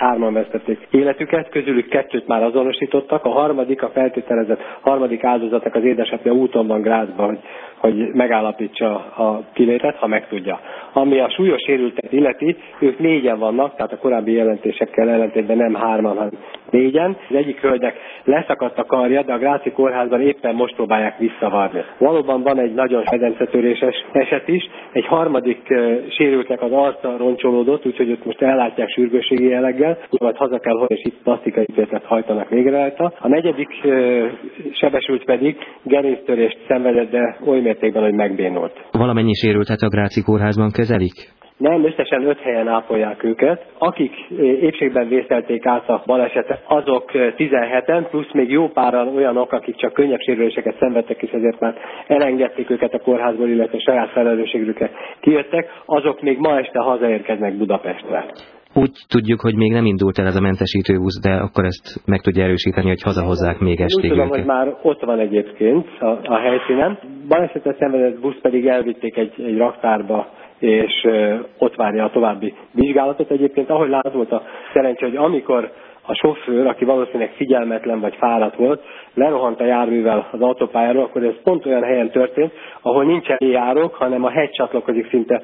hárman vesztették életüket, közülük 2 már azonosítottak, a feltételezett harmadik áldozatnak az édesapja úton van Grazba, hogy megállapítsa a kilétet, ha megtudja. Ami a súlyos sérültet illeti, ők 4-en vannak, tehát a korábbi jelentésekkel ellentétben nem 3-an, hanem 4-en. Az egyik hölgynek leszakadt a karja, de a gráci kórházban éppen most próbálják visszavarni. Valóban van egy nagyon medencetöréses eset is, egy harmadik sérültnek az arca roncsolódott, úgyhogy ott most ellátják sürgősségi jelleggel, majd haza kell hozni, és itt plasztikai műtétet hajtanak végre rajta. A negyedik sebesült pedig gerinctörést szenvedett, de oly mértékben, hogy megbénult. Valamennyi sérültet a gráci kórházban kezelik? Nem, összesen 5 helyen ápolják őket. Akik épségben vészelték át a balesetet, azok 17-en, plusz még jó páran olyanok, akik csak könnyebb sérüléseket szenvedtek, és ezért már elengedték őket a kórházból, illetve saját felelősségükre kijöttek, azok még ma este hazaérkeznek Budapestre. Úgy tudjuk, hogy még nem indult el ez a mentesítőbusz, de akkor ezt meg tudja erősíteni, hogy hazahozzák még estig. Úgy tudom, hogy már ott van egyébként a helyszínen. Balesetet szenvedett busz pedig elvitték egy raktárba, és ott várja a további vizsgálatot. Egyébként, ahogy látod, volt a szerencsé, hogy amikor a sofőr, aki valószínűleg figyelmetlen vagy fáradt volt, lerohant a járművel az autópályáról, akkor ez pont olyan helyen történt, ahol nincsen járók, hanem a hegy csatlakozik szinte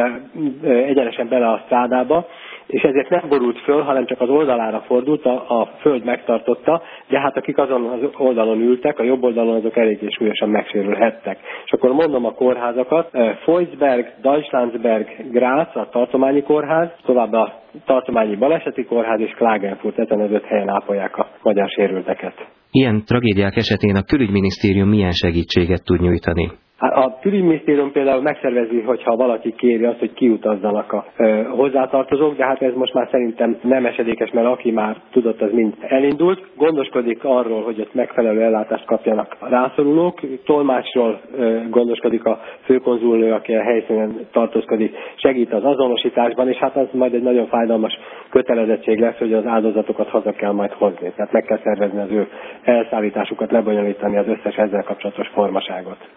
egyenesen bele a strádába, és ezért nem borult föl, hanem csak az oldalára fordult, a föld megtartotta, de hát akik azon az oldalon ültek, a jobb oldalon, azok eléggé súlyosan megsérülhettek. És akkor mondom a kórházakat: Freundsberg, Deutschlandsberg, Graz, a tartományi kórház, továbbá a tartományi baleseti kórház és Klagenfurt, ezen az 5 helyen ápolják a magyar sérülteket. Ilyen tragédiák esetén a külügyminisztérium milyen segítséget tud nyújtani? A külügyminisztérium például megszervezi, hogyha valaki kéri azt, hogy kiutazzanak a hozzátartozók, de hát ez most már szerintem nem esedékes, mert aki már tudott, az mind elindult. Gondoskodik arról, hogy ott megfelelő ellátást kapjanak a rászorulók. Tolmácsról gondoskodik a főkonzulnő, aki a helyszínen tartózkodik, segít az azonosításban, és hát az majd egy nagyon fájdalmas kötelezettség lesz, hogy az áldozatokat haza kell majd hozni. Tehát meg kell szervezni az ő elszállításukat, lebonyolítani az összes ezzel kapcsolatos formaságot.